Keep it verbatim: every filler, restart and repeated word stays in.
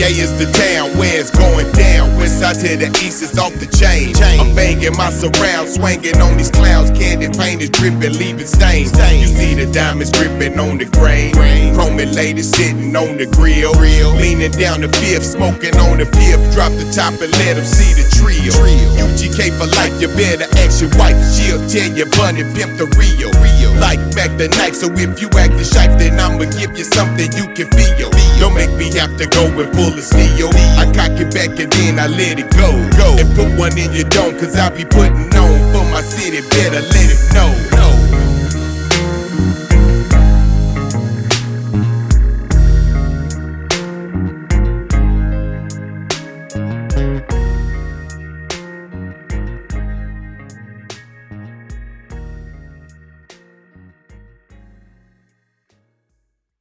J is the town where it's going down. West side to the east is off the chain. I'm banging my surround, swinging on these clouds. Candy paint is dripping, leaving stains. You see the diamonds dripping on the grain. Chromie lady sitting on the grill. Leaning down the fifth, smoking on the fifth. Drop the top and let them see the trio. U G K for life, you better ask your wife. She'll tell you bunny pimp the real. Like back the knife, so if you act the shife, then I'ma give you something you can feel. Don't make me have to go and pull a steal. I cock it back and then I let it go. And put one in your dome, cause I be putting on for my city, better let it know.